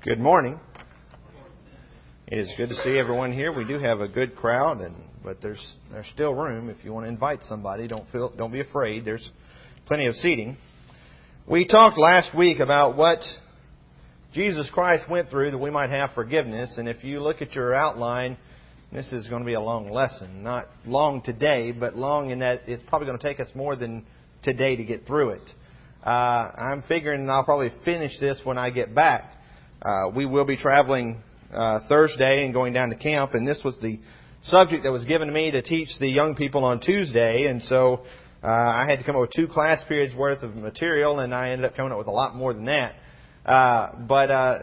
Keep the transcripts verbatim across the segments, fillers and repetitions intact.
Good morning. It is good to see everyone here. We do have a good crowd, and but there's there's still room if you want to invite somebody. Don't feel don't be afraid. There's plenty of seating. We talked last week about what Jesus Christ went through that we might have forgiveness. And if you look at your outline, this is going to be a long lesson. Not long today, but long in that it's probably going to take us more than today to get through it. Uh, I'm figuring I'll probably finish this when I get back. Uh, we will be traveling uh, Thursday and going down to camp, and this was the subject that was given to me to teach the young people on Tuesday, and so uh, I had to come up with two class periods worth of material, and I ended up coming up with a lot more than that. Uh, but uh,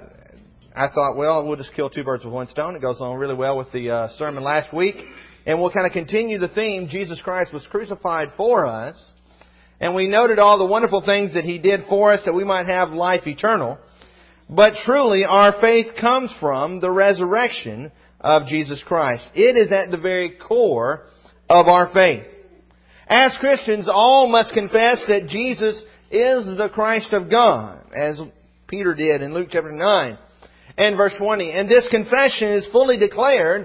I thought, well, we'll just kill two birds with one stone. It goes on really well with the uh, sermon last week, and we'll kind of continue the theme, Jesus Christ was crucified for us, and we noted all the wonderful things that He did for us that we might have life eternal. But truly, our faith comes from the resurrection of Jesus Christ. It is at the very core of our faith. As Christians, all must confess that Jesus is the Christ of God, as Peter did in Luke chapter nine and verse twenty. And this confession is fully declared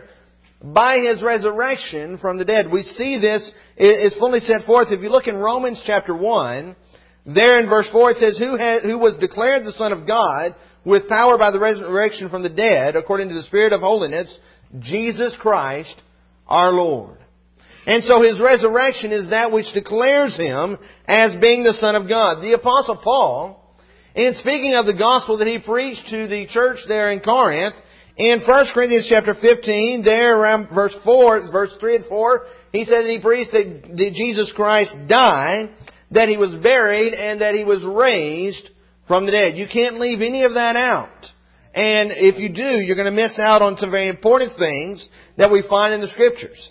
by His resurrection from the dead. We see this is fully set forth. If you look in Romans chapter one, there in verse four it says, Who, had, who was declared the Son of God with power by the resurrection from the dead, according to the Spirit of holiness, Jesus Christ our Lord. And so His resurrection is that which declares Him as being the Son of God. The Apostle Paul, in speaking of the gospel that he preached to the church there in Corinth, in First Corinthians chapter fifteen, there around verse four, verse three and four, he said that he preached that, that Jesus Christ died, that He was buried, and that He was raised from the dead. You can't leave any of that out. And if you do, you're going to miss out on some very important things that we find in the Scriptures.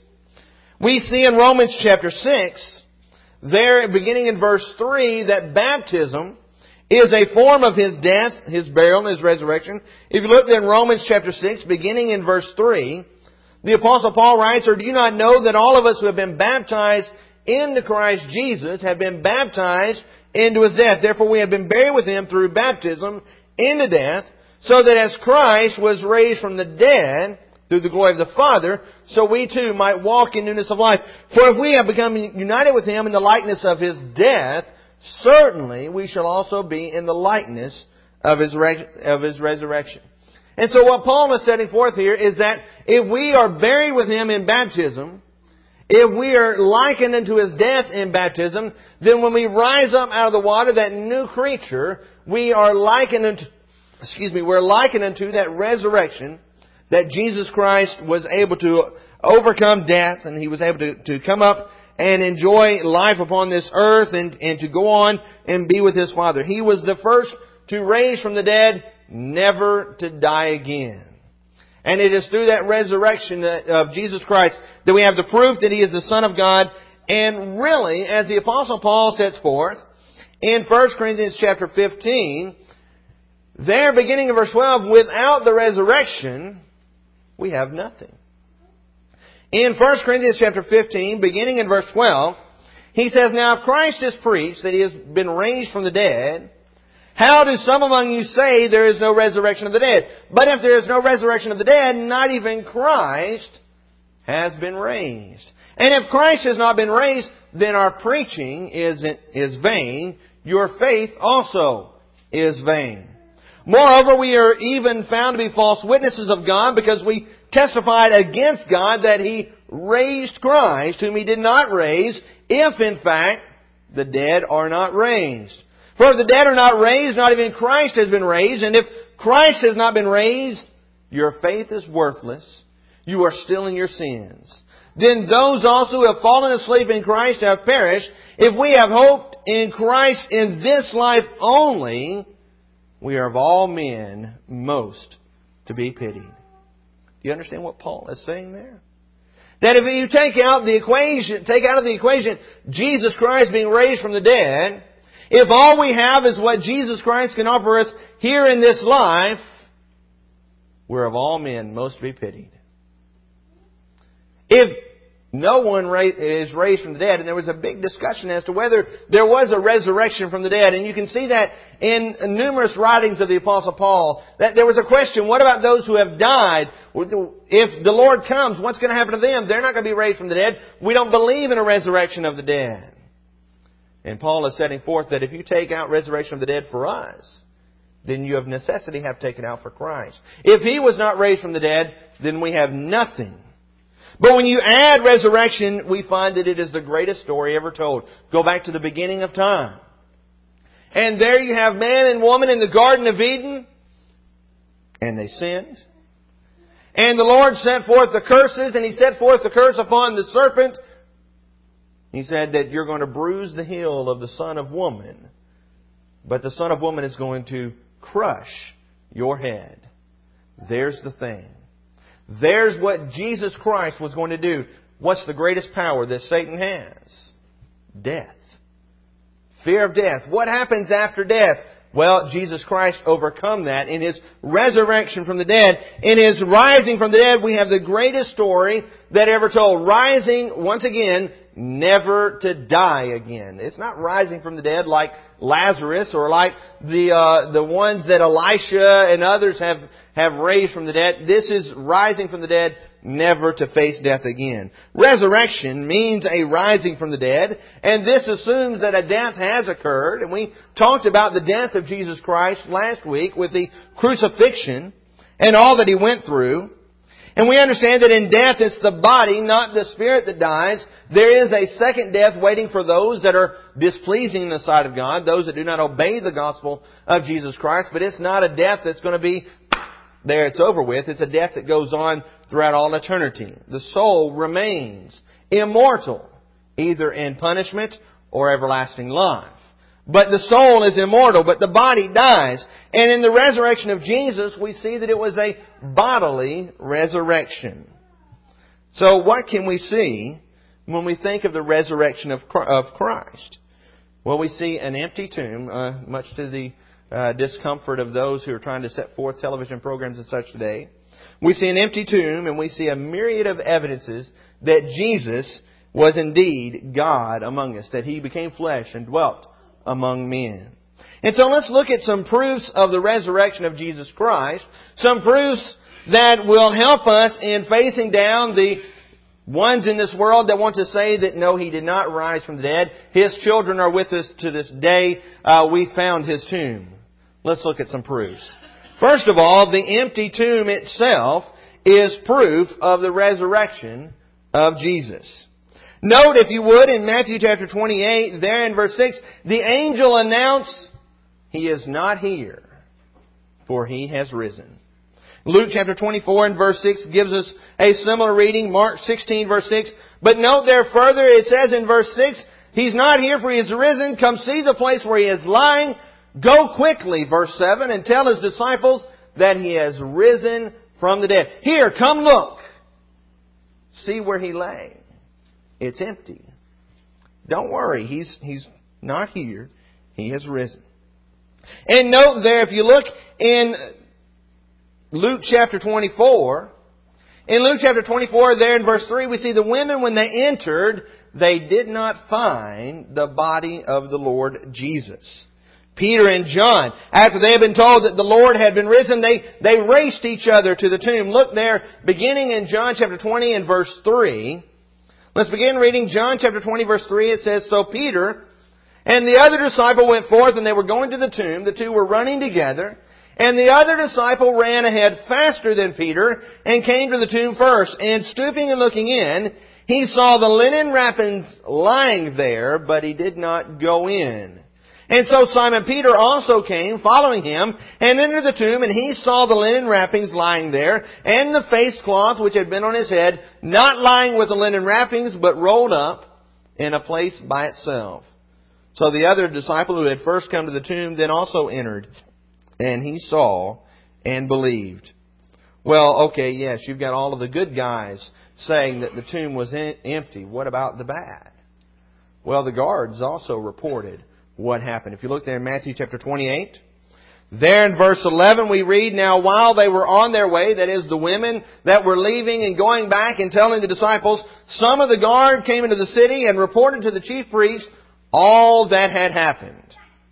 We see in Romans chapter six, there beginning in verse three, that baptism is a form of His death, His burial, and His resurrection. If you look in Romans chapter six, beginning in verse three, the Apostle Paul writes, Or do you not know that all of us who have been baptized into Christ Jesus have been baptized into His death? Therefore we have been buried with Him through baptism into death, so that as Christ was raised from the dead through the glory of the Father, so we too might walk in newness of life. For if we have become united with Him in the likeness of His death, certainly we shall also be in the likeness of His, of His resurrection. And so what Paul is setting forth here is that if we are buried with Him in baptism, if we are likened unto His death in baptism, then when we rise up out of the water, that new creature, we are likened unto, excuse me, we're likened unto that resurrection that Jesus Christ was able to overcome death, and He was able to, to come up and enjoy life upon this earth and, and to go on and be with His Father. He was the first to raise from the dead, never to die again. And it is through that resurrection of Jesus Christ that we have the proof that He is the Son of God. And really, as the Apostle Paul sets forth in First Corinthians chapter fifteen, there beginning in verse twelve, without the resurrection, we have nothing. In First Corinthians chapter fifteen, beginning in verse twelve, he says, Now if Christ is preached that He has been raised from the dead, how do some among you say there is no resurrection of the dead? But if there is no resurrection of the dead, not even Christ has been raised. And if Christ has not been raised, then our preaching is, is vain. Your faith also is vain. Moreover, we are even found to be false witnesses of God, because we testified against God that He raised Christ, whom He did not raise, if in fact the dead are not raised. For if the dead are not raised, not even Christ has been raised. And if Christ has not been raised, your faith is worthless. You are still in your sins. Then those also who have fallen asleep in Christ have perished. If we have hoped in Christ in this life only, we are of all men most to be pitied. Do you understand what Paul is saying there? That if you take out the equation, take out of the equation Jesus Christ being raised from the dead, if all we have is what Jesus Christ can offer us here in this life, we're of all men most to be pitied. If No one is raised from the dead. And there was a big discussion as to whether there was a resurrection from the dead. And you can see that in numerous writings of the Apostle Paul, that there was a question, what about those who have died? If the Lord comes, what's going to happen to them? They're not going to be raised from the dead. We don't believe in a resurrection of the dead. And Paul is setting forth that if you take out resurrection of the dead for us, then you of necessity have taken out for Christ. If He was not raised from the dead, then we have nothing. But when you add resurrection, we find that it is the greatest story ever told. Go back to the beginning of time. And there you have man and woman in the Garden of Eden. And they sinned. And the Lord set forth the curses, and He set forth the curse upon the serpent. He said that you're going to bruise the heel of the son of woman. But the son of woman is going to crush your head. There's the thing. There's what Jesus Christ was going to do. What's the greatest power that Satan has? Death. Fear of death. What happens after death? Well, Jesus Christ overcome that in His resurrection from the dead. In His rising from the dead, we have the greatest story that ever told. Rising, once again, never to die again. It's not rising from the dead like Lazarus or like the uh, the ones that Elisha and others have, have raised from the dead. This is rising from the dead, never to face death again. Resurrection means a rising from the dead, and this assumes that a death has occurred. And we talked about the death of Jesus Christ last week with the crucifixion and all that He went through. And we understand that in death it's the body, not the spirit that dies. There is a second death waiting for those that are displeasing in the sight of God, those that do not obey the gospel of Jesus Christ. But it's not a death that's going to be there, it's over with. It's a death that goes on throughout all eternity. The soul remains immortal, either in punishment or everlasting life. But the soul is immortal, but the body dies. And in the resurrection of Jesus, we see that it was a bodily resurrection. So what can we see when we think of the resurrection of Christ? Well, we see an empty tomb, uh, much to the uh, discomfort of those who are trying to set forth television programs and such today. We see an empty tomb, and we see a myriad of evidences that Jesus was indeed God among us, that He became flesh and dwelt among men. And so let's look at some proofs of the resurrection of Jesus Christ. Some proofs that will help us in facing down the ones in this world that want to say that no, He did not rise from the dead. His children are with us to this day. Uh, we found His tomb. Let's look at some proofs. First of all, the empty tomb itself is proof of the resurrection of Jesus. Note, if you would, in Matthew chapter twenty-eight, there in verse six, the angel announced, He is not here, for He has risen. Luke chapter twenty-four and verse six gives us a similar reading. Mark sixteen verse six. But note there further, it says in verse six, He's not here, for He is risen. Come see the place where He is lying. Go quickly, verse seven, and tell His disciples that He has risen from the dead. Here, come look. See where He lay. It's empty. Don't worry, He's He's not here. He has risen. And note there, if you look in Luke chapter twenty-four, in Luke chapter twenty-four, there in verse three, we see the women, when they entered, they did not find the body of the Lord Jesus. Peter and John, after they had been told that the Lord had been risen, they, they raced each other to the tomb. Look there, beginning in John chapter twenty and verse three. Let's begin reading John chapter twenty verse three. It says, So Peter and the other disciple went forth, and they were going to the tomb. The two were running together. And the other disciple ran ahead faster than Peter and came to the tomb first. And stooping and looking in, he saw the linen wrappings lying there, but he did not go in. And so Simon Peter also came, following him, and entered the tomb, and he saw the linen wrappings lying there, and the face cloth which had been on his head, not lying with the linen wrappings, but rolled up in a place by itself. So the other disciple who had first come to the tomb then also entered, and he saw and believed. Well, okay, yes, you've got all of the good guys saying that the tomb was empty. What about the bad? Well, the guards also reported what happened. If you look there in Matthew chapter twenty-eight, There in verse eleven we read, "Now while they were on their way," that is the women that were leaving and going back and telling the disciples, "some of the guard came into the city and reported to the chief priest all that had happened."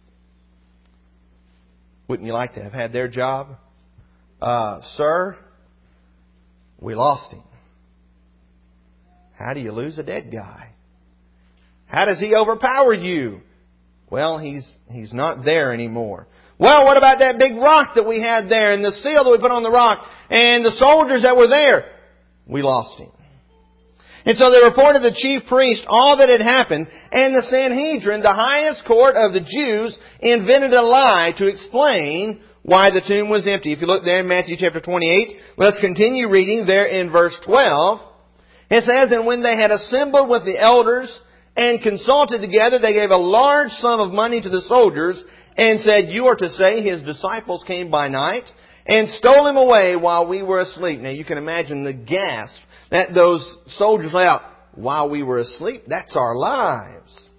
Wouldn't you like to have had their job? Uh, sir, we lost him. How do you lose a dead guy? How does he overpower you? Well, he's he's not there anymore. Well, what about that big rock that we had there and the seal that we put on the rock and the soldiers that were there? We lost him. And so they reported to the chief priest all that had happened, and the Sanhedrin, the highest court of the Jews, invented a lie to explain why the tomb was empty. If you look there in Matthew chapter twenty-eight, let's continue reading there in verse twelve. It says, "And when they had assembled with the elders and consulted together, they gave a large sum of money to the soldiers and said, 'You are to say his disciples came by night and stole him away while we were asleep.'" Now you can imagine the gasp that those soldiers let out. While we were asleep? That's our lives.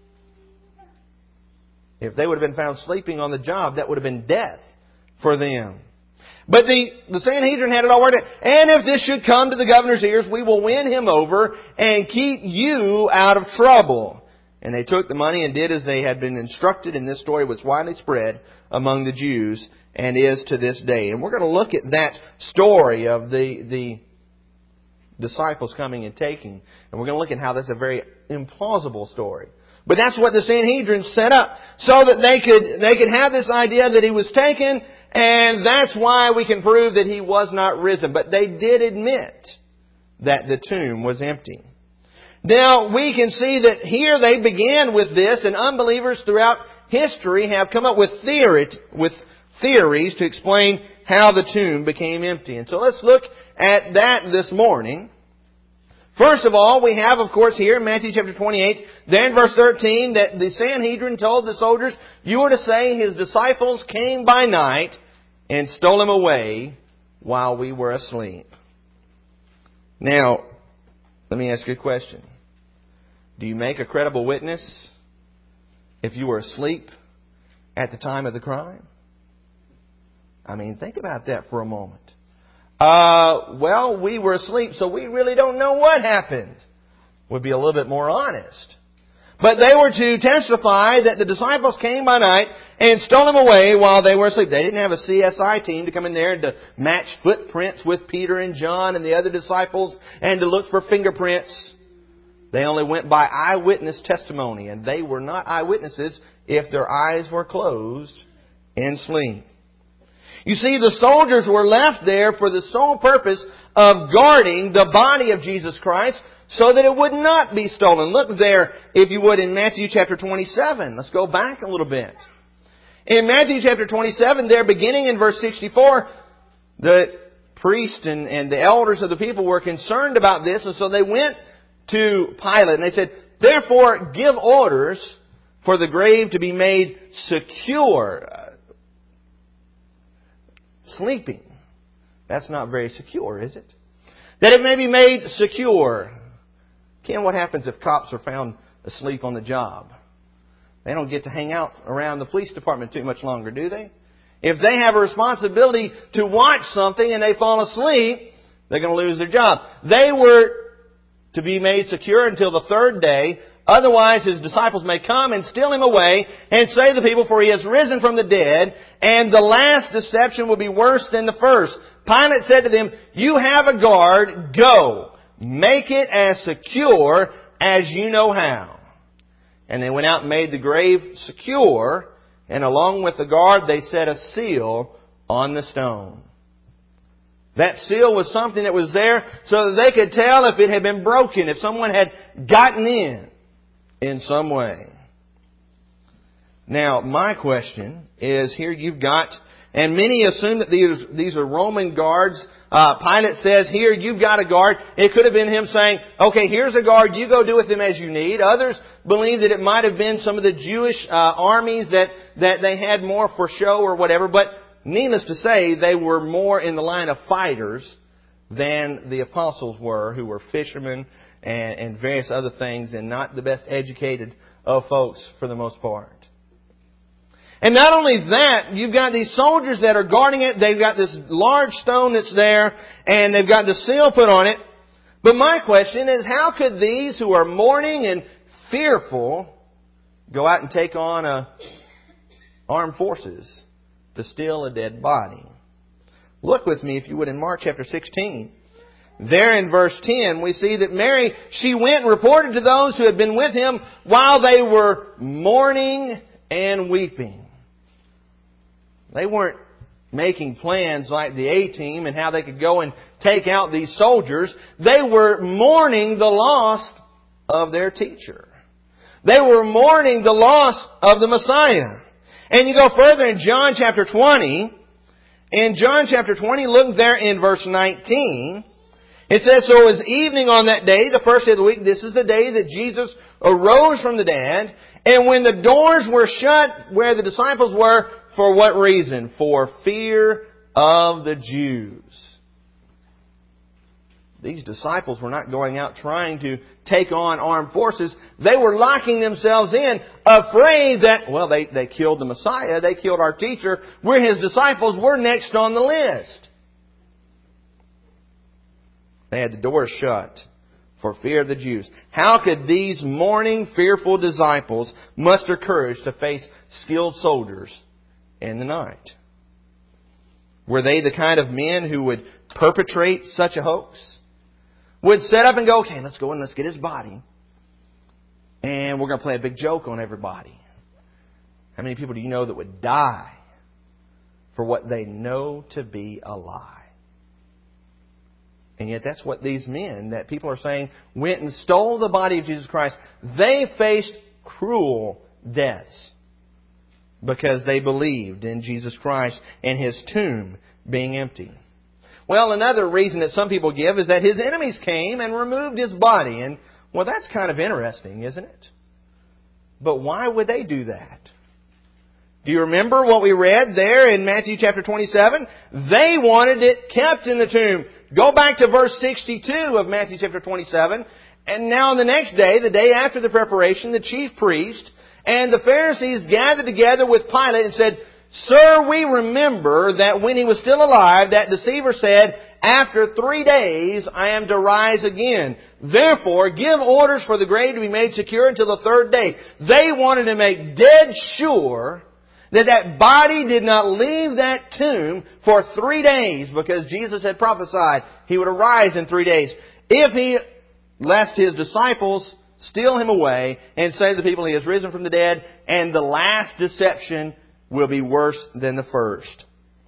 If they would have been found sleeping on the job, that would have been death for them. But the, the Sanhedrin had it all worked out. "And if this should come to the governor's ears, we will win him over and keep you out of trouble." And they took the money and did as they had been instructed, and this story was widely spread among the Jews and is to this day. And we're going to look at that story of the, the disciples coming and taking. And we're going to look at how that's a very implausible story. But that's what the Sanhedrin set up, so that they could, they could have this idea that he was taken, and that's why we can prove that he was not risen. But they did admit that the tomb was empty. Now, we can see that here they began with this, and unbelievers throughout history have come up with theory, with theories to explain how the tomb became empty. And so let's look at that this morning. First of all, we have, of course, here in Matthew chapter twenty-eight, then verse thirteen, that the Sanhedrin told the soldiers, "You are to say his disciples came by night and stole him away while we were asleep." Now, let me ask you a question. Do you make a credible witness if you were asleep at the time of the crime? I mean, think about that for a moment. Uh, well, we were asleep, so we really don't know what happened. Would be a little bit more honest. But they were to testify that the disciples came by night and stole him away while they were asleep. They didn't have a C S I team to come in there to match footprints with Peter and John and the other disciples and to look for fingerprints. They only went by eyewitness testimony, and they were not eyewitnesses if their eyes were closed in sleep. You see, the soldiers were left there for the sole purpose of guarding the body of Jesus Christ so that it would not be stolen. Look there, if you would, in Matthew chapter twenty-seven. Let's go back a little bit. In Matthew chapter twenty-seven, there beginning in verse sixty-four, the priest and, and the elders of the people were concerned about this, and so they went to Pilate and they said, "Therefore, give orders for the grave to be made secure." Sleeping. That's not very secure, is it? That it may be made secure. Ken, what happens if cops are found asleep on the job? They don't get to hang out around the police department too much longer, do they? If they have a responsibility to watch something and they fall asleep, they're going to lose their job. They were to be made secure until the third day. Otherwise, his disciples may come and steal him away and say to the people, "For he has risen from the dead," and the last deception will be worse than the first. Pilate said to them, "You have a guard. Go. Make it as secure as you know how." And they went out and made the grave secure, and along with the guard they set a seal on the stone. That seal was something that was there so that they could tell if it had been broken, if someone had gotten in in some way. Now, my question is, here you've got, and many assume that these, these are Roman guards. Uh, Pilate says, "Here, you've got a guard." It could have been him saying, "Okay, here's a guard, you go do with him as you need." Others believe that it might have been some of the Jewish uh, armies that, that they had more for show or whatever. But needless to say, they were more in the line of fighters than the apostles were, who were fishermen and, and various other things, and not the best educated of folks for the most part. And not only that, you've got these soldiers that are guarding it. They've got this large stone that's there, and they've got the seal put on it. But my question is, how could these who are mourning and fearful go out and take on a armed forces to steal a dead body? Look with me, if you would, in Mark chapter sixteen. There in verse ten, we see that Mary, she went and reported to those who had been with him while they were mourning and weeping. They weren't making plans like the A-team and how they could go and take out these soldiers. They were mourning the loss of their teacher. They were mourning the loss of the Messiah. And you go further in John chapter twenty. In John chapter twenty, look there in verse nineteen. It says, so it was evening on that day, the first day of the week. This is the day that Jesus arose from the dead. And when the doors were shut where the disciples were, for what reason? For fear of the Jews. These disciples were not going out trying to take on armed forces. They were locking themselves in, afraid that, well, they, they killed the Messiah. They killed our teacher. We're His disciples. We're next on the list. They had the doors shut for fear of the Jews. How could these mourning, fearful disciples muster courage to face skilled soldiers in the night? Were they the kind of men who would perpetrate such a hoax? Would set up and go, okay, let's go and let's get his body. And we're going to play a big joke on everybody. How many people do you know that would die for what they know to be a lie? And yet that's what these men that people are saying went and stole the body of Jesus Christ. They faced cruel deaths because they believed in Jesus Christ and His tomb being empty. Well, another reason that some people give is that His enemies came and removed His body. And, well, that's kind of interesting, isn't it? But why would they do that? Do you remember what we read there in Matthew chapter twenty-seven? They wanted it kept in the tomb. Go back to verse sixty-two of Matthew chapter twenty-seven. And now on the next day, the day after the preparation, the chief priest and the Pharisees gathered together with Pilate and said, Sir, we remember that when He was still alive, that deceiver said, after three days I am to rise again. Therefore, give orders for the grave to be made secure until the third day. They wanted to make dead sure that that body did not leave that tomb for three days because Jesus had prophesied He would arise in three days. If He, lest His disciples steal Him away and say to the people He has risen from the dead, and the last deception will be worse than the first.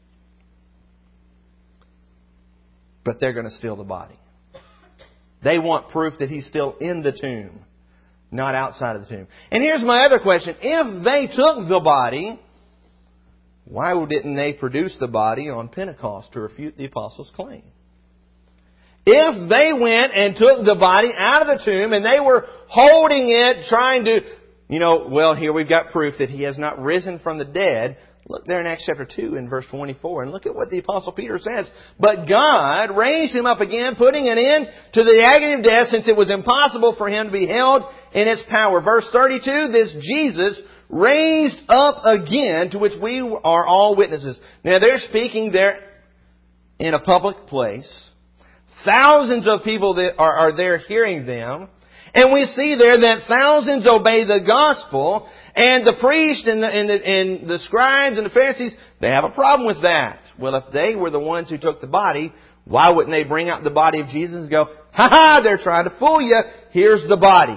But they're going to steal the body. They want proof that He's still in the tomb, not outside of the tomb. And here's my other question. If they took the body, why didn't they produce the body on Pentecost to refute the apostles' claim? If they went and took the body out of the tomb and they were holding it, trying to, you know, well, here we've got proof that He has not risen from the dead. Look there in Acts chapter two in verse twenty-four and look at what the Apostle Peter says. But God raised Him up again, putting an end to the agony of death, since it was impossible for Him to be held in its power. Verse thirty-two, this Jesus raised up again, to which we are all witnesses. Now they're speaking there in a public place. Thousands of people that are, are there hearing them. And we see there that thousands obey the gospel, and the priest and the, and the, and the scribes and the Pharisees, they have a problem with that. Well, if they were the ones who took the body, why wouldn't they bring out the body of Jesus and go, ha ha, they're trying to fool you, here's the body.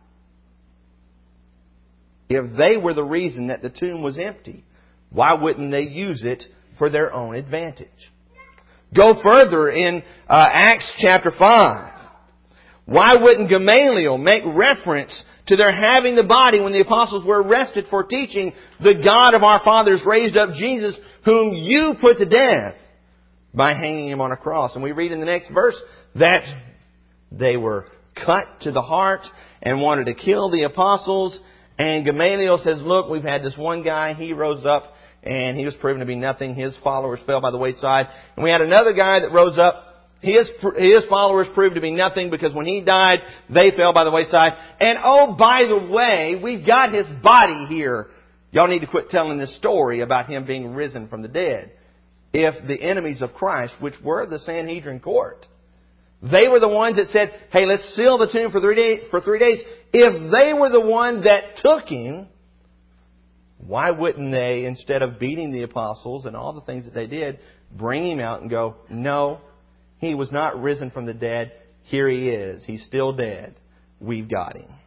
If they were the reason that the tomb was empty, why wouldn't they use it for their own advantage? Go further in uh, Acts chapter five. Why wouldn't Gamaliel make reference to their having the body when the apostles were arrested for teaching the God of our fathers raised up Jesus, whom you put to death by hanging Him on a cross? And we read in the next verse that they were cut to the heart and wanted to kill the apostles. And Gamaliel says, look, we've had this one guy, he rose up and he was proven to be nothing. His followers fell by the wayside. And we had another guy that rose up. His, his followers proved to be nothing because when he died, they fell by the wayside. And oh, by the way, we've got his body here. y'all need to quit telling this story about Him being risen from the dead. If the enemies of Christ, which were the Sanhedrin court, they were the ones that said, hey, let's seal the tomb for three days, for three days. If they were the one that took Him, why wouldn't they, instead of beating the apostles and all the things that they did, bring Him out and go, no, He was not risen from the dead. Here He is. He's still dead. We've got Him.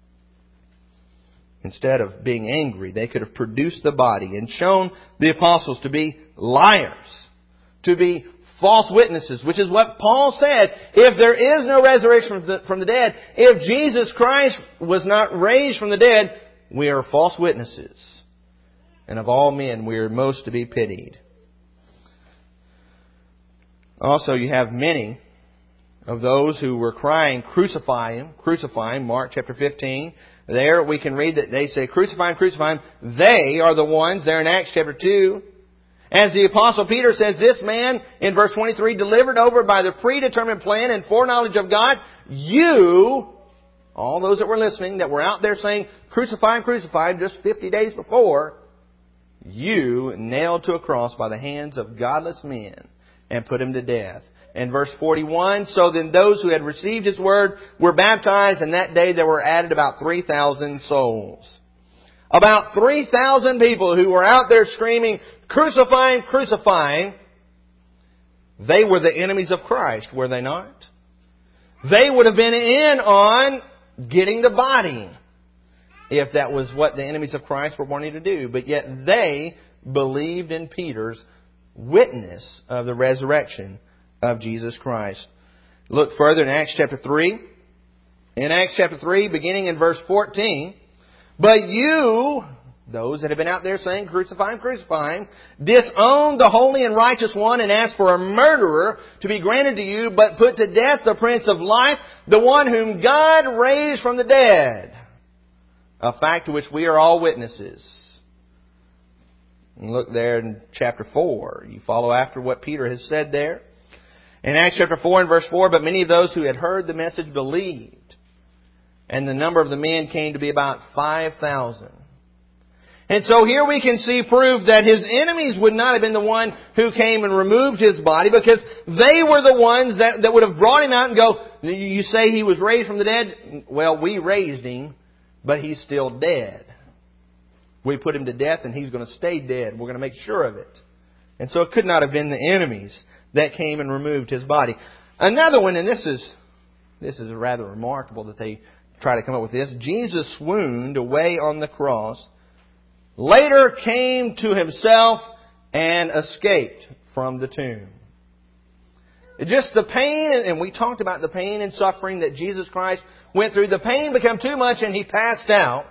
Instead of being angry, they could have produced the body and shown the apostles to be liars, to be false witnesses, which is what Paul said. If there is no resurrection from the, from the dead, if Jesus Christ was not raised from the dead, we are false witnesses. And of all men, we are most to be pitied. Also, you have many of those who were crying, crucify Him, crucify Him, Mark chapter fifteen. There we can read that they say, crucify Him, crucify Him. They are the ones, there in Acts chapter two. As the Apostle Peter says, this man, in verse twenty-three, delivered over by the predetermined plan and foreknowledge of God, you, all those that were listening, that were out there saying, crucify Him, crucify Him, just fifty days before, you nailed to a cross by the hands of godless men and put Him to death. And verse forty-one, so then those who had received His word were baptized, and that day there were added about three thousand souls. About three thousand people who were out there screaming, crucify Him, crucify Him. They were the enemies of Christ, were they not? They would have been in on getting the body, if that was what the enemies of Christ were wanting to do. But yet they believed in Peter's witness of the resurrection of Jesus Christ. Look further in Acts chapter three. In Acts chapter three, beginning in verse fourteen, but you, those that have been out there saying, crucify Him, crucify Him, disowned the holy and righteous one and asked for a murderer to be granted to you, but put to death the Prince of Life, the one whom God raised from the dead. A fact to which we are all witnesses. And look there in chapter four. You follow after what Peter has said there. In Acts chapter four and verse four, but many of those who had heard the message believed. And the number of the men came to be about five thousand. And so here we can see proof that His enemies would not have been the one who came and removed His body, because they were the ones that, that would have brought Him out and go, you say He was raised from the dead? Well, we raised Him, but He's still dead. We put Him to death and He's going to stay dead. We're going to make sure of it. And so it could not have been the enemies that came and removed His body. Another one, and this is this is rather remarkable that they try to come up with this. Jesus swooned away on the cross, later came to Himself and escaped from the tomb. Just the pain, and we talked about the pain and suffering that Jesus Christ went through. The pain became too much and He passed out.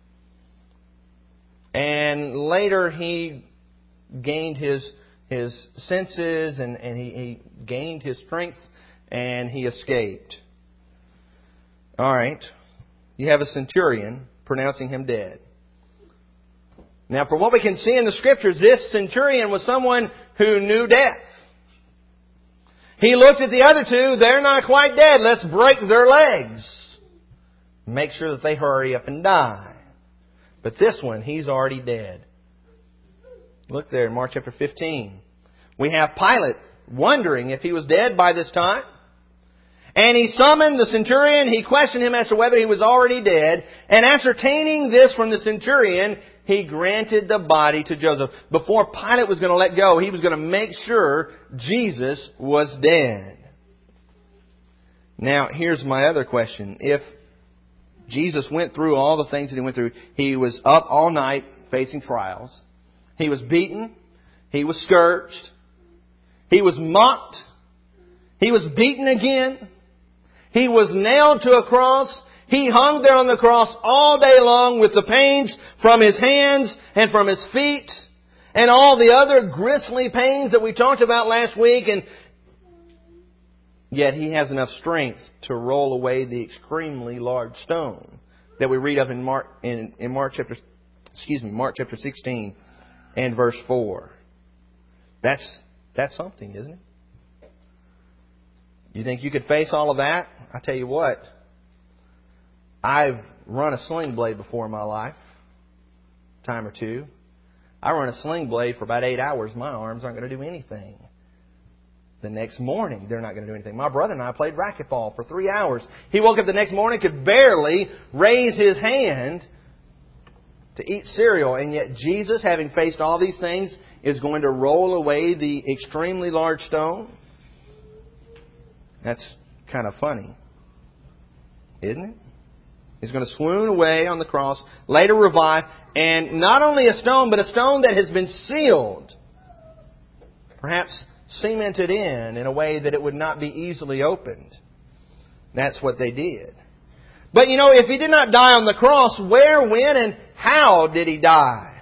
And later He gained His His senses and, and he, he gained His strength and He escaped. Alright. You have a centurion pronouncing Him dead. Now, from what we can see in the Scriptures, this centurion was someone who knew death. He looked at the other two. They're not quite dead. Let's break their legs. Make sure that they hurry up and die. But this one, he's already dead. Look there in Mark chapter fifteen. We have Pilate wondering if he was dead by this time. And he summoned the centurion. He questioned him as to whether he was already dead. And ascertaining this from the centurion, he granted the body to Joseph. Before Pilate was going to let go, he was going to make sure Jesus was dead. Now, here's my other question. If Jesus went through all the things that He went through, He was up all night facing trials. He was beaten. He was scourged. He was mocked. He was beaten again. He was nailed to a cross. He hung there on the cross all day long with the pains from His hands and from His feet and all the other grisly pains that we talked about last week. And yet He has enough strength to roll away the extremely large stone that we read of in Mark in, in Mark chapter excuse me Mark chapter sixteen and verse four. That's that's something, isn't it? You think you could face all of that? I tell you what, I've run a sling blade before in my life. time or two. I run a sling blade for about eight hours. My arms aren't going to do anything. The next morning, they're not going to do anything. My brother and I played racquetball for three hours. He woke up the next morning, could barely raise his hand to eat cereal. And yet Jesus, having faced all these things, is going to roll away the extremely large stone. That's kind of funny, isn't it? He's going to swoon away on the cross, later revive, and not only a stone, but a stone that has been sealed, perhaps cemented in in a way that it would not be easily opened. That's what they did. But you know, if He did not die on the cross, where, when, and how did He die?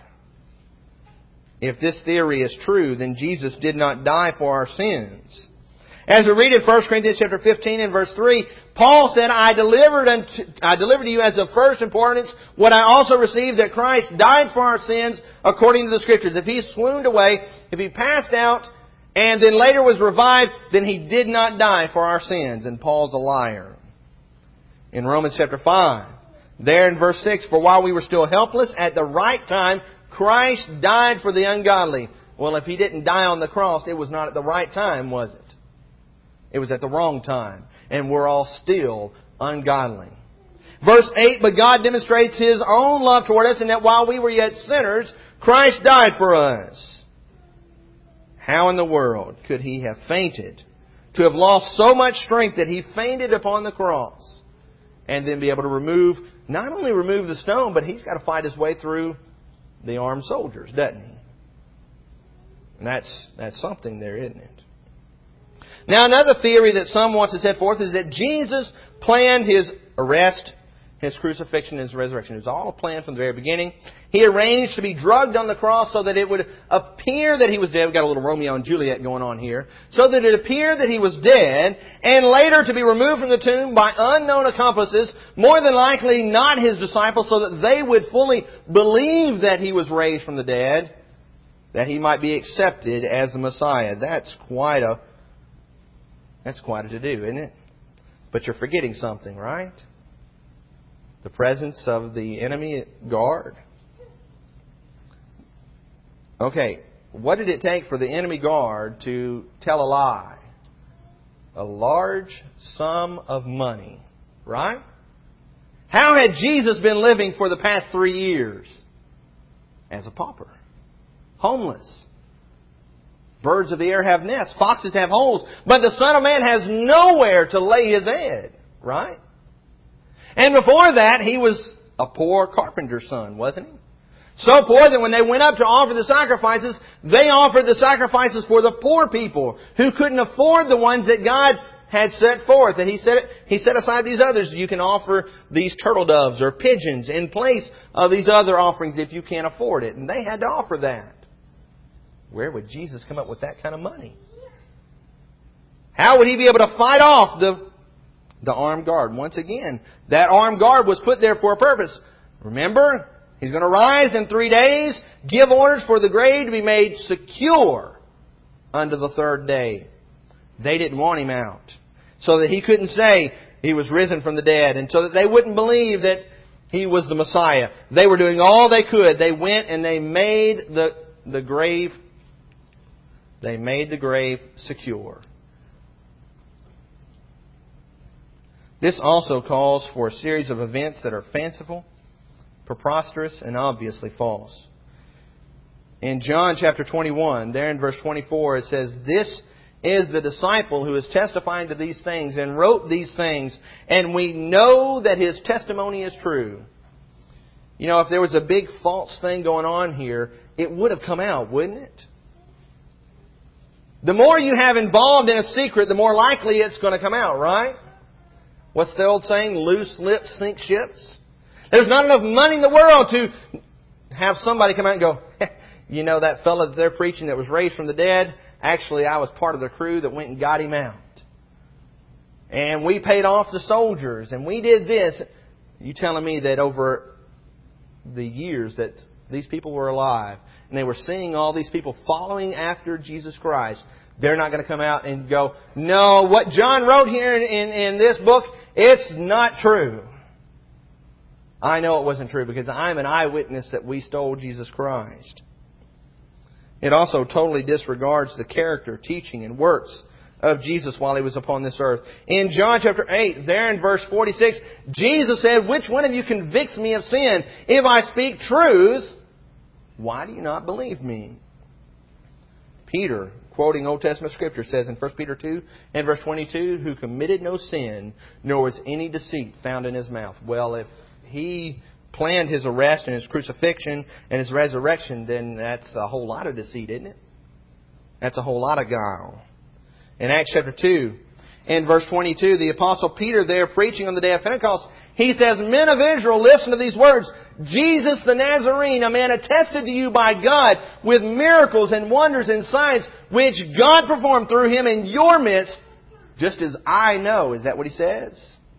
If this theory is true, then Jesus did not die for our sins. As we read in First Corinthians chapter fifteen and verse three, Paul said, I delivered unto, I delivered to you as of first importance what I also received, that Christ died for our sins according to the Scriptures. If He swooned away, if He passed out, and then later was revived, then He did not die for our sins. And Paul's a liar. In Romans chapter five, there in verse six, for while we were still helpless, at the right time, Christ died for the ungodly. Well, if He didn't die on the cross, it was not at the right time, was it? It was at the wrong time. And we're all still ungodly. Verse eight, but God demonstrates His own love toward us in that while we were yet sinners, Christ died for us. How in the world could He have fainted, to have lost so much strength that He fainted upon the cross, and then be able to remove, not only remove the stone, but He's got to fight His way through the armed soldiers, doesn't He? And that's, that's something there, isn't it? Now, another theory that some want to set forth is that Jesus planned His arrest, His crucifixion, and His resurrection. It was all a plan from the very beginning. He arranged to be drugged on the cross so that it would appear that He was dead. We've got a little Romeo and Juliet going on here. So that it appeared that He was dead, and later to be removed from the tomb by unknown accomplices, more than likely not His disciples, so that they would fully believe that He was raised from the dead, that He might be accepted as the Messiah. That's quite a That's quite a to-do, isn't it? But you're forgetting something, right? The presence of the enemy guard. Okay, what did it take for the enemy guard to tell a lie? A large sum of money, right? How had Jesus been living for the past three years? As a pauper. Homeless. Birds of the air have nests. Foxes have holes. But the Son of Man has nowhere to lay His head. Right? And before that, He was a poor carpenter's son, wasn't He? So poor that when they went up to offer the sacrifices, they offered the sacrifices for the poor people who couldn't afford the ones that God had set forth. And He set, he set aside these others. You can offer these turtle doves or pigeons in place of these other offerings if you can't afford it. And they had to offer that. Where would Jesus come up with that kind of money? How would He be able to fight off the, the armed guard? Once again, that armed guard was put there for a purpose. Remember, He's going to rise in three days, give orders for the grave to be made secure unto the third day. They didn't want Him out, so that He couldn't say He was risen from the dead, and so that they wouldn't believe that He was the Messiah. They were doing all they could. They went and they made the, the grave They made the grave secure. This also calls for a series of events that are fanciful, preposterous, and obviously false. In John chapter twenty-one, there in verse twenty-four, it says, this is the disciple who is testifying to these things and wrote these things, and we know that his testimony is true. You know, if there was a big false thing going on here, it would have come out, wouldn't it? The more you have involved in a secret, the more likely it's going to come out, right? What's the old saying? Loose lips sink ships. There's not enough money in the world to have somebody come out and go, you know, that fellow that they're preaching that was raised from the dead, actually I was part of the crew that went and got him out. And we paid off the soldiers and we did this. You telling me that over the years that these people were alive and they were seeing all these people following after Jesus Christ, they're not going to come out and go, no, what John wrote here in, in, in this book, it's not true. I know it wasn't true because I'm an eyewitness that we stole Jesus Christ. It also totally disregards the character, teaching, and works of Jesus while He was upon this earth. In John chapter eight, there in verse forty-six, Jesus said, "Which one of you convicts me of sin? If I speak truth, why do you not believe me?" Peter, quoting Old Testament Scripture, says in First Peter two and verse twenty-two, "Who committed no sin, nor was any deceit found in His mouth." Well, if He planned His arrest and His crucifixion and His resurrection, then that's a whole lot of deceit, isn't it? That's a whole lot of guile. In Acts chapter two, in verse twenty-two, the Apostle Peter there preaching on the day of Pentecost, he says, "Men of Israel, listen to these words. Jesus the Nazarene, a man attested to you by God with miracles and wonders and signs, which God performed through Him in your midst, just as I know." Is that what he says?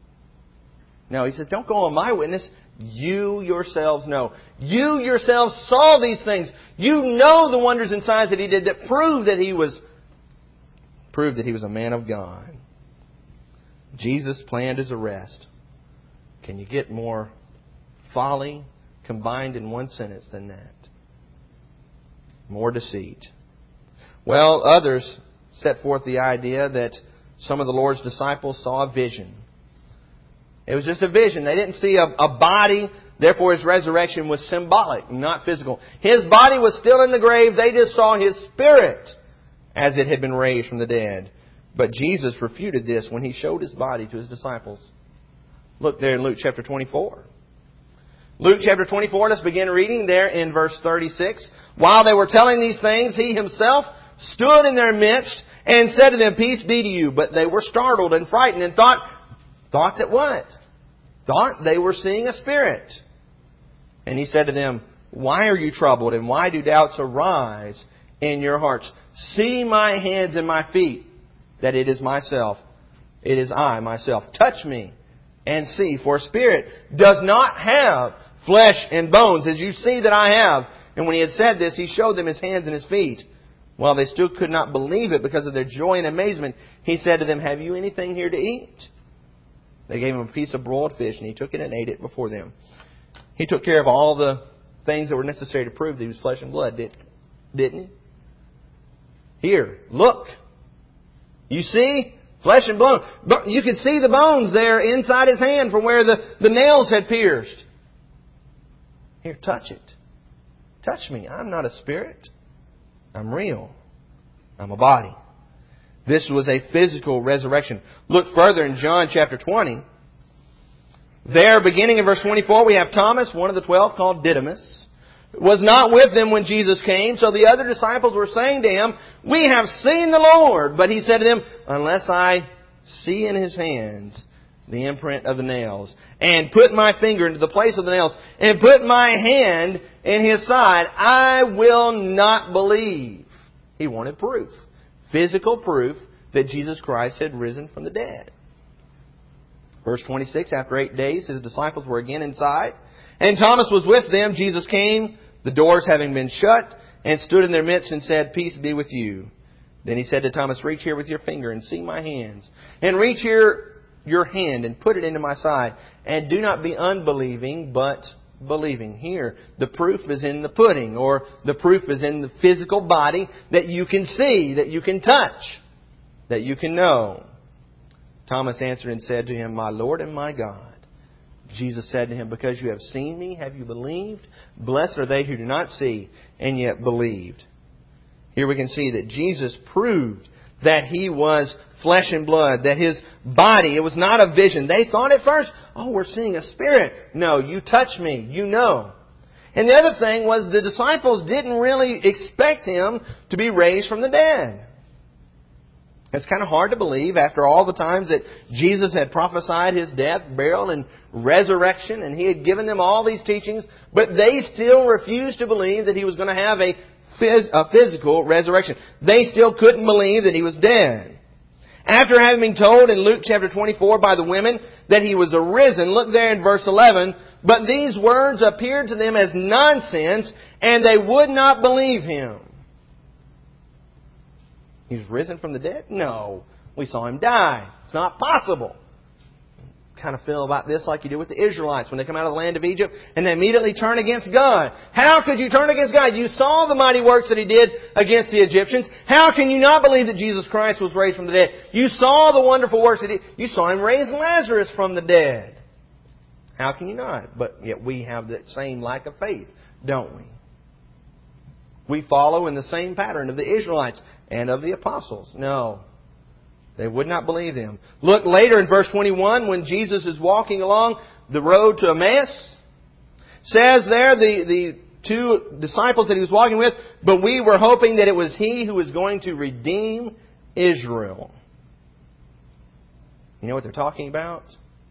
No, he says, don't go on my witness. You yourselves know. You yourselves saw these things. You know the wonders and signs that He did that proved that He was proved that He was a man of God. Jesus planned His arrest. Can you get more folly combined in one sentence than that? More deceit. Well, others set forth the idea that some of the Lord's disciples saw a vision. It was just a vision. They didn't see a, a body. Therefore, His resurrection was symbolic, not physical. His body was still in the grave. They just saw His spirit as it had been raised from the dead. But Jesus refuted this when He showed His body to His disciples. Look there in Luke chapter twenty-four. Luke chapter twenty-four, let's begin reading there in verse thirty-six. "While they were telling these things, He Himself stood in their midst and said to them, 'Peace be to you.' But they were startled and frightened and thought, thought that what? Thought they were seeing a spirit. And He said to them, 'Why are you troubled, and why do doubts arise in your hearts? See my hands and my feet, that it is myself. It is I myself. Touch me and see, for a spirit does not have flesh and bones, as you see that I have.' And when He had said this, He showed them His hands and His feet. While they still could not believe it because of their joy and amazement, He said to them, 'Have you anything here to eat?' They gave Him a piece of broiled fish, and He took it and ate it before them." He took care of all the things that were necessary to prove that He was flesh and blood, didn't He? Here, look. You see? Flesh and bone. You can see the bones there inside His hand from where the, the nails had pierced. Here, touch it. Touch me. I'm not a spirit. I'm real. I'm a body. This was a physical resurrection. Look further in John chapter twenty. There, beginning in verse twenty-four, we have Thomas, one of the twelve, called Didymus, was not with them when Jesus came. So the other disciples were saying to Him, "We have seen the Lord." But He said to them, "Unless I see in His hands the imprint of the nails, and put my finger into the place of the nails, and put my hand in His side, I will not believe." He wanted proof. Physical proof that Jesus Christ had risen from the dead. Verse twenty-six, "After eight days, His disciples were again inside, and Thomas was with them. Jesus came, the doors having been shut, and stood in their midst and said, 'Peace be with you.' Then He said to Thomas, 'Reach here with your finger and see my hands, and reach here your hand and put it into my side. And do not be unbelieving, but believing.'" Here, the proof is in the pudding, or the proof is in the physical body that you can see, that you can touch, that you can know. Thomas answered and said to Him, "My Lord and my God." Jesus said to him, "Because you have seen me, have you believed? Blessed are they who do not see and yet believed." Here we can see that Jesus proved that He was flesh and blood, that His body, it was not a vision. They thought at first, "Oh, we're seeing a spirit." No, you touch me, you know. And the other thing was the disciples didn't really expect Him to be raised from the dead. It's kind of hard to believe after all the times that Jesus had prophesied His death, burial, and resurrection, and He had given them all these teachings, but they still refused to believe that He was going to have a, phys- a physical resurrection. They still couldn't believe that He was dead. After having been told in Luke chapter twenty-four by the women that He was arisen, look there in verse eleven, "But these words appeared to them as nonsense, and they would not believe Him." He's risen from the dead? No. We saw Him die. It's not possible. kind of feel about this like you do with the Israelites when they come out of the land of Egypt and they immediately turn against God. How could you turn against God? You saw the mighty works that He did against the Egyptians. How can you not believe that Jesus Christ was raised from the dead? You saw the wonderful works that He did. You saw Him raise Lazarus from the dead. How can you not? But yet we have that same lack of faith, don't we? We follow in the same pattern of the Israelites and of the apostles. No. They would not believe Him. Look later in verse twenty-one when Jesus is walking along the road to Emmaus. Says there the, the two disciples that He was walking with, but we were hoping that it was He who was going to redeem Israel. You know what they're talking about?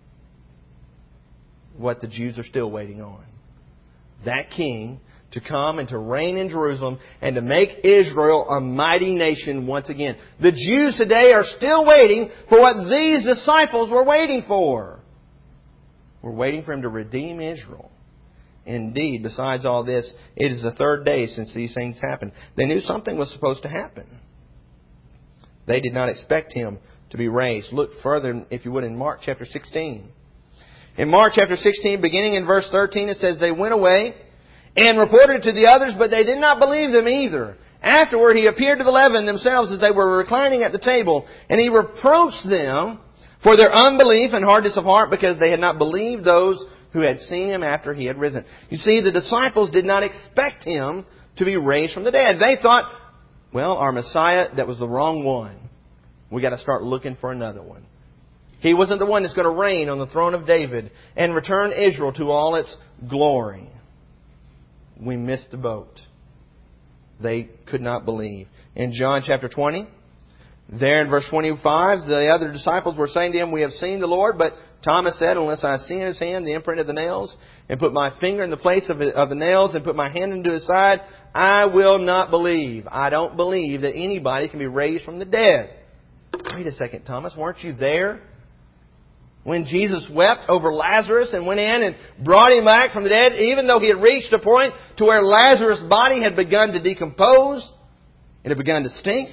What the Jews are still waiting on. That King to come and to reign in Jerusalem and to make Israel a mighty nation once again. The Jews today are still waiting for what these disciples were waiting for. We're waiting for Him to redeem Israel. Indeed, besides all this, it is the third day since these things happened. They knew something was supposed to happen. They did not expect Him to be raised. Look further, if you would, in Mark chapter sixteen. In Mark chapter sixteen, beginning in verse thirteen, it says, they went away and reported it to the others, but they did not believe them either. Afterward, He appeared to the eleven themselves as they were reclining at the table, and He reproached them for their unbelief and hardness of heart, because they had not believed those who had seen Him after He had risen. You see, the disciples did not expect Him to be raised from the dead. They thought, well, our Messiah, that was the wrong one. We got to start looking for another one. He wasn't the one that's going to reign on the throne of David and return Israel to all its glory. We missed the boat. They could not believe. In John chapter twenty, there in verse twenty-five, the other disciples were saying to Him, we have seen the Lord. But Thomas said, unless I see in His hand the imprint of the nails, and put my finger in the place of the nails, and put my hand into His side, I will not believe. I don't believe that anybody can be raised from the dead. Wait a second, Thomas, weren't you there when Jesus wept over Lazarus and went in and brought him back from the dead, even though he had reached a point to where Lazarus' body had begun to decompose, it had begun to stink?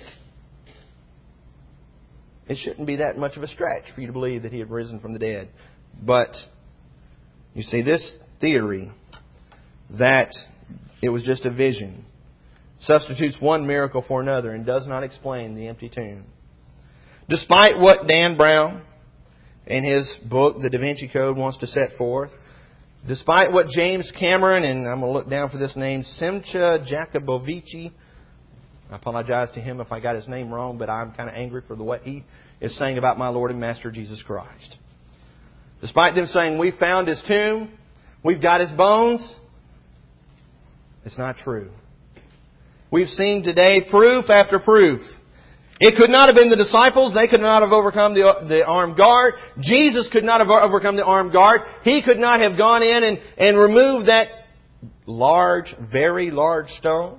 It shouldn't be that much of a stretch for you to believe that He had risen from the dead. But, you see, this theory that it was just a vision substitutes one miracle for another and does not explain the empty tomb. Despite what Dan Brown in his book, The Da Vinci Code, wants to set forth, despite what James Cameron, and I'm going to look down for this name, Simcha Jacobovici, I apologize to him if I got his name wrong, but I'm kind of angry for the, what he is saying about my Lord and Master Jesus Christ. Despite them saying, we found His tomb, we've got His bones, it's not true. We've seen today proof after proof. It could not have been the disciples. They could not have overcome the, the armed guard. Jesus could not have overcome the armed guard. He could not have gone in and, and removed that large, very large stone.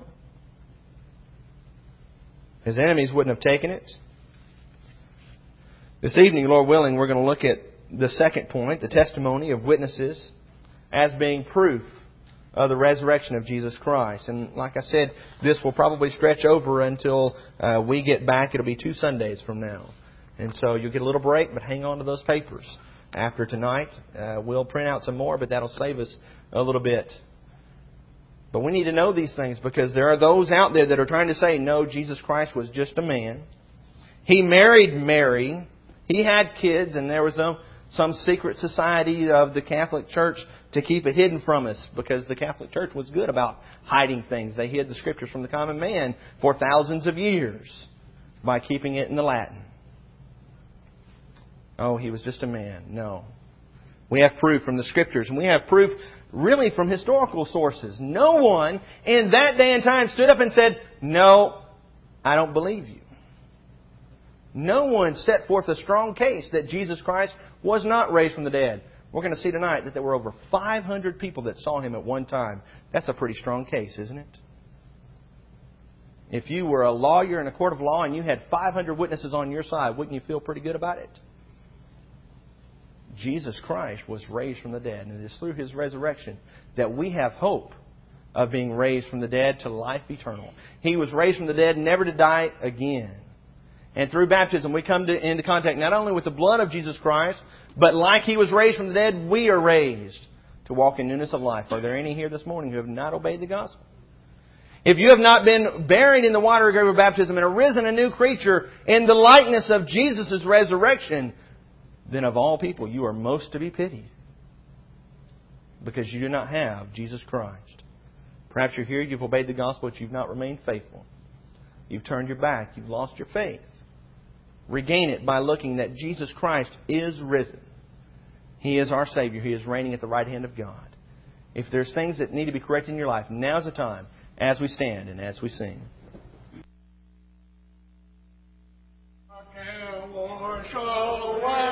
His enemies wouldn't have taken it. This evening, Lord willing, we're going to look at the second point, the testimony of witnesses as being proof of the resurrection of Jesus Christ. And like I said, this will probably stretch over until uh, we get back. It'll be two Sundays from now. And so you'll get a little break, but hang on to those papers. After tonight, uh, we'll print out some more, but that'll save us a little bit. But we need to know these things, because there are those out there that are trying to say, no, Jesus Christ was just a man. He married Mary. He had kids, and there was some, some secret society of the Catholic Church to keep it hidden from us, because the Catholic Church was good about hiding things. They hid the Scriptures from the common man for thousands of years by keeping it in the Latin. Oh, He was just a man. No. We have proof from the Scriptures, and we have proof really from historical sources. No one in that day and time stood up and said, no, I don't believe you. No one set forth a strong case that Jesus Christ was not raised from the dead. We're going to see tonight that there were over five hundred people that saw Him at one time. That's a pretty strong case, isn't it? If you were a lawyer in a court of law and you had five hundred witnesses on your side, wouldn't you feel pretty good about it? Jesus Christ was raised from the dead, and it is through His resurrection that we have hope of being raised from the dead to life eternal. He was raised from the dead never to die again. And through baptism, we come to, into contact not only with the blood of Jesus Christ, but like He was raised from the dead, we are raised to walk in newness of life. Are there any here this morning who have not obeyed the gospel? If you have not been buried in the watery grave of baptism and arisen a new creature in the likeness of Jesus' resurrection, then of all people you are most to be pitied. Because you do not have Jesus Christ. Perhaps you're here, you've obeyed the gospel, but you've not remained faithful. You've turned your back, you've lost your faith. Regain it by looking that Jesus Christ is risen. He is our Savior. He is reigning at the right hand of God. If there's things that need to be corrected in your life, now's the time as we stand and as we sing. I can't wash away